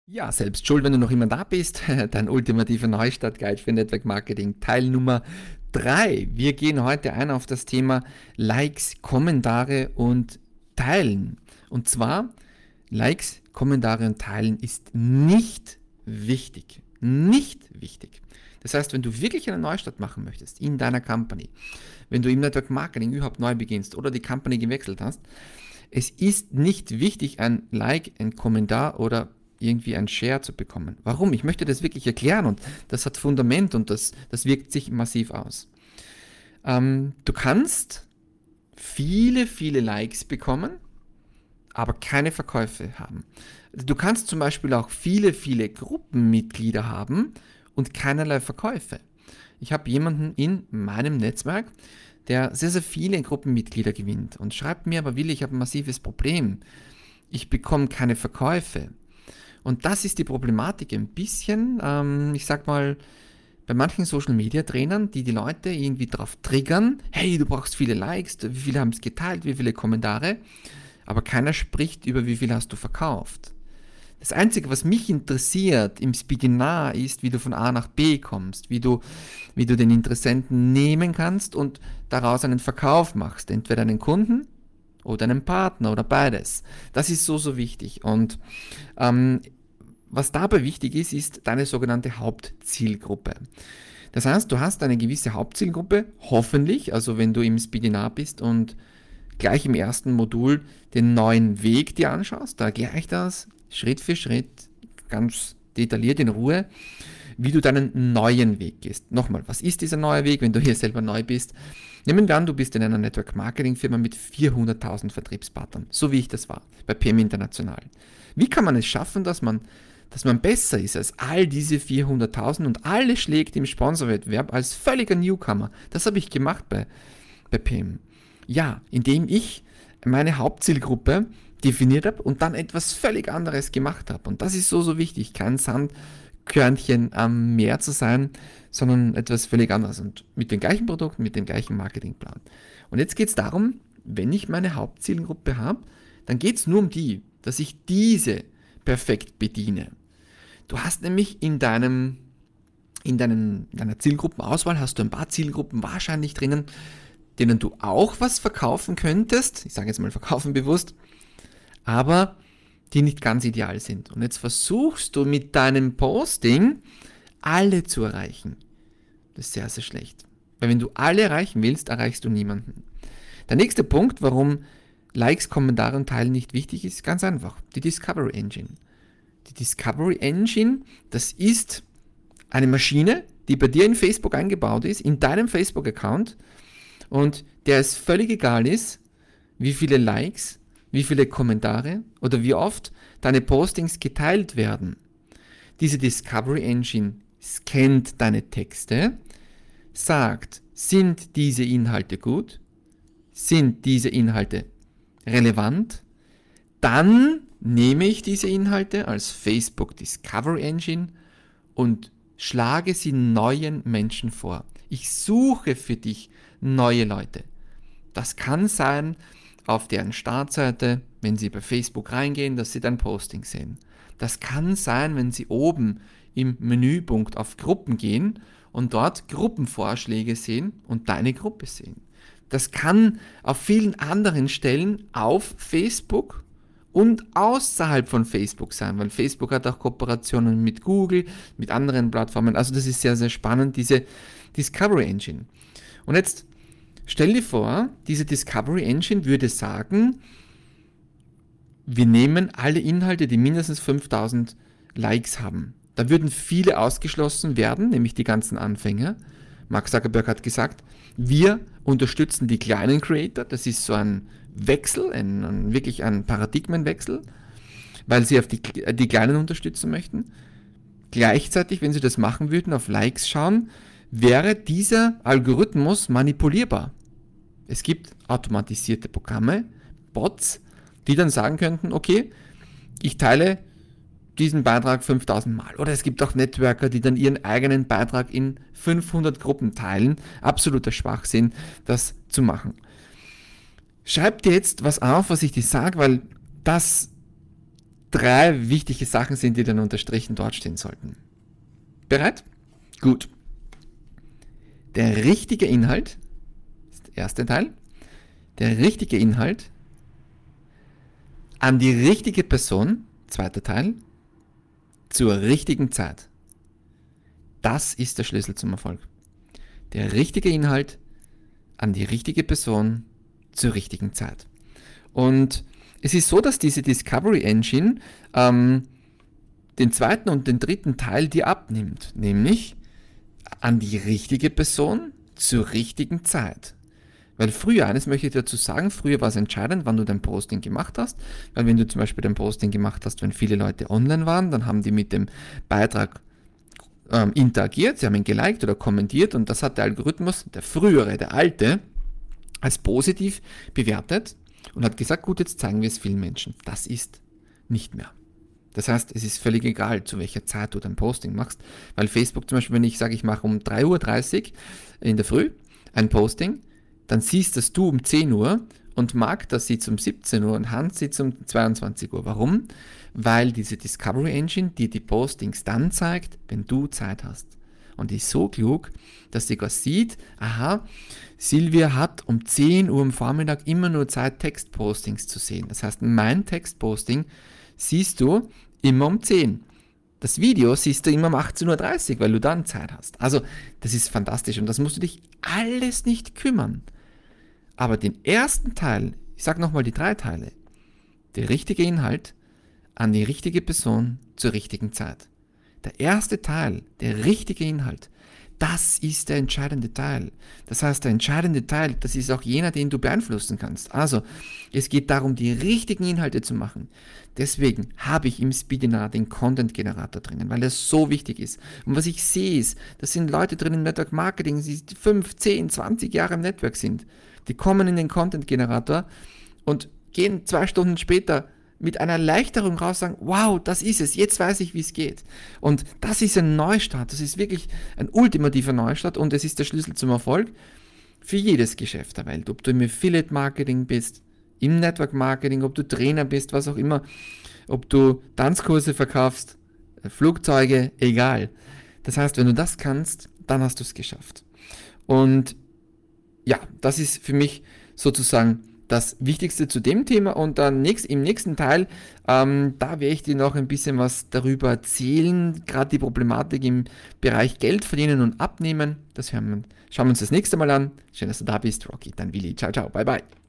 Ja, selbst schuld, wenn du noch immer da bist. Dein ultimativer Neustart-Guide für Network Marketing, Teil Nummer 3. Wir gehen heute ein auf das Thema Likes, Kommentare und Teilen. Und zwar, Likes, Kommentare und Teilen ist nicht wichtig. Nicht wichtig. Das heißt, wenn du wirklich einen Neustart machen möchtest in deiner Company, wenn du im Network Marketing überhaupt neu beginnst oder die Company gewechselt hast, es ist nicht wichtig, ein Like, ein Kommentar oder irgendwie ein Share zu bekommen. Warum? Ich möchte das wirklich erklären und das hat Fundament und das wirkt sich massiv aus. Du kannst viele Likes bekommen, aber keine Verkäufe haben. Du kannst zum Beispiel auch viele Gruppenmitglieder haben und keinerlei Verkäufe. Ich habe jemanden in meinem Netzwerk, der sehr viele Gruppenmitglieder gewinnt und schreibt mir aber, Willi, ich habe ein massives Problem. Ich bekomme keine Verkäufe. Und das ist die Problematik ein bisschen, ich sag mal, bei manchen Social Media Trainern, die Leute irgendwie darauf triggern, hey, du brauchst viele Likes, wie viele haben es geteilt, wie viele Kommentare, aber keiner spricht über, wie viel hast du verkauft. Das Einzige, was mich interessiert im Webinar ist, wie du von A nach B kommst, wie du den Interessenten nehmen kannst und daraus einen Verkauf machst, entweder einen Kunden oder einen Partner oder beides. Das ist so wichtig. Und was dabei wichtig ist, ist deine sogenannte Hauptzielgruppe. Das heißt, du hast eine gewisse Hauptzielgruppe, hoffentlich, also wenn du im Webinar bist und gleich im ersten Modul den neuen Weg dir anschaust, da erkläre ich das Schritt für Schritt, ganz detailliert in Ruhe, wie du deinen neuen Weg gehst. Nochmal, was ist dieser neue Weg, wenn du hier selber neu bist? Nehmen wir an, du bist in einer Network Marketing Firma mit 400.000 Vertriebspartnern, so wie ich das war, bei PM International. Wie kann man es schaffen, dass man besser ist als all diese 400.000 und alle schlägt im Sponsorwettbewerb als völliger Newcomer? Das habe ich gemacht bei PM. Ja, indem ich meine Hauptzielgruppe definiert habe und dann etwas völlig anderes gemacht habe. Und das ist so wichtig, kein Sandkörnchen am Meer zu sein, sondern etwas völlig anderes und mit den gleichen Produkten, mit dem gleichen Marketingplan. Und jetzt geht es darum, wenn ich meine Hauptzielgruppe habe, dann geht es nur um die, dass ich diese perfekt bediene. Du hast nämlich in deiner Zielgruppenauswahl hast du ein paar Zielgruppen wahrscheinlich drinnen, denen du auch was verkaufen könntest, ich sage jetzt mal verkaufen bewusst, aber die nicht ganz ideal sind. Und jetzt versuchst du mit deinem Posting alle zu erreichen. Das ist sehr schlecht. Weil wenn du alle erreichen willst, erreichst du niemanden. Der nächste Punkt, warum Likes, Kommentare und Teilen nicht wichtig ist, ganz einfach. Die Discovery Engine. Die Discovery Engine, das ist eine Maschine, die bei dir in Facebook eingebaut ist, in deinem Facebook-Account und der es völlig egal ist, wie viele Likes, wie viele Kommentare oder wie oft deine Postings geteilt werden. Diese Discovery Engine scannt deine Texte, sagt, sind diese Inhalte gut, sind diese Inhalte relevant, dann nehme ich diese Inhalte als Facebook Discovery Engine und schlage sie neuen Menschen vor. Ich suche für dich neue Leute. Das kann sein auf deren Startseite, wenn sie bei Facebook reingehen, dass sie dein Posting sehen. Das kann sein, wenn sie oben im Menüpunkt auf Gruppen gehen und dort Gruppenvorschläge sehen und deine Gruppe sehen. Das kann auf vielen anderen Stellen auf Facebook und außerhalb von Facebook sein, weil Facebook hat auch Kooperationen mit Google, mit anderen Plattformen. Also das ist sehr spannend, diese Discovery Engine. Und jetzt stell dir vor, diese Discovery Engine würde sagen, wir nehmen alle Inhalte, die mindestens 5000 Likes haben. Da würden viele ausgeschlossen werden, nämlich die ganzen Anfänger. Mark Zuckerberg hat gesagt, wir unterstützen die kleinen Creator. Das ist so ein Wechsel, wirklich ein Paradigmenwechsel, weil sie auf die Kleinen unterstützen möchten. Gleichzeitig, wenn sie das machen würden, auf Likes schauen, wäre dieser Algorithmus manipulierbar. Es gibt automatisierte Programme, Bots, die dann sagen könnten, okay, ich teile diesen Beitrag 5000 Mal. Oder es gibt auch Networker, die dann ihren eigenen Beitrag in 500 Gruppen teilen. Absoluter Schwachsinn, das zu machen. Schreib dir jetzt was auf, was ich dir sage, weil das 3 wichtige Sachen sind, die dann unterstrichen dort stehen sollten. Bereit? Gut. Der richtige Inhalt ist der erste Teil. Der richtige Inhalt an die richtige Person, zweiter Teil, zur richtigen Zeit. Das ist der Schlüssel zum Erfolg. Der richtige Inhalt an die richtige Person zur richtigen Zeit. Und es ist so, dass diese Discovery Engine den zweiten und den dritten Teil dir abnimmt, nämlich an die richtige Person zur richtigen Zeit. Weil früher, eines möchte ich dazu sagen, früher war es entscheidend, wann du dein Posting gemacht hast, weil wenn du zum Beispiel dein Posting gemacht hast, wenn viele Leute online waren, dann haben die mit dem Beitrag interagiert, sie haben ihn geliked oder kommentiert und das hat der Algorithmus, der frühere, der alte, als positiv bewertet und hat gesagt, gut, jetzt zeigen wir es vielen Menschen. Das ist nicht mehr. Das heißt, es ist völlig egal, zu welcher Zeit du dein Posting machst, weil Facebook zum Beispiel, wenn ich sage, ich mache um 3:30 Uhr in der Früh ein Posting, dann siehst das du um 10 Uhr und Magda sieht es um 17 Uhr und Hans sieht es um 22 Uhr. Warum? Weil diese Discovery Engine dir die Postings dann zeigt, wenn du Zeit hast. Und die ist so klug, dass sie sogar sieht, aha, Silvia hat um 10 Uhr am Vormittag immer nur Zeit, Textpostings zu sehen. Das heißt, mein Textposting siehst du immer um 10. Das Video siehst du immer um 18:30 Uhr, weil du dann Zeit hast. Also, das ist fantastisch und das musst du dich alles nicht kümmern. Aber den ersten Teil, ich sage nochmal die 3 Teile, der richtige Inhalt an die richtige Person zur richtigen Zeit. Der erste Teil, der richtige Inhalt, das ist der entscheidende Teil. Das heißt, der entscheidende Teil, das ist auch jener, den du beeinflussen kannst. Also, es geht darum, die richtigen Inhalte zu machen. Deswegen habe ich im Speedinar den Content-Generator drinnen, weil das so wichtig ist. Und was ich sehe ist, das sind Leute drin im Network Marketing, die 5, 10, 20 Jahre im Network sind. Die kommen in den Content-Generator und gehen 2 Stunden später mit einer Erleichterung raus, sagen, wow, das ist es, jetzt weiß ich, wie es geht. Und das ist ein Neustart, das ist wirklich ein ultimativer Neustart und es ist der Schlüssel zum Erfolg für jedes Geschäft der Welt. Ob du im Affiliate-Marketing bist, im Network-Marketing, ob du Trainer bist, was auch immer, ob du Tanzkurse verkaufst, Flugzeuge, egal. Das heißt, wenn du das kannst, dann hast du es geschafft. Und ja, das ist für mich sozusagen das Wichtigste zu dem Thema und dann im nächsten Teil, da werde ich dir noch ein bisschen was darüber erzählen, gerade die Problematik im Bereich Geld verdienen und abnehmen. Das schauen wir uns das nächste Mal an. Schön, dass du da bist, Rocky, dein Willi. Ciao, ciao, bye, bye.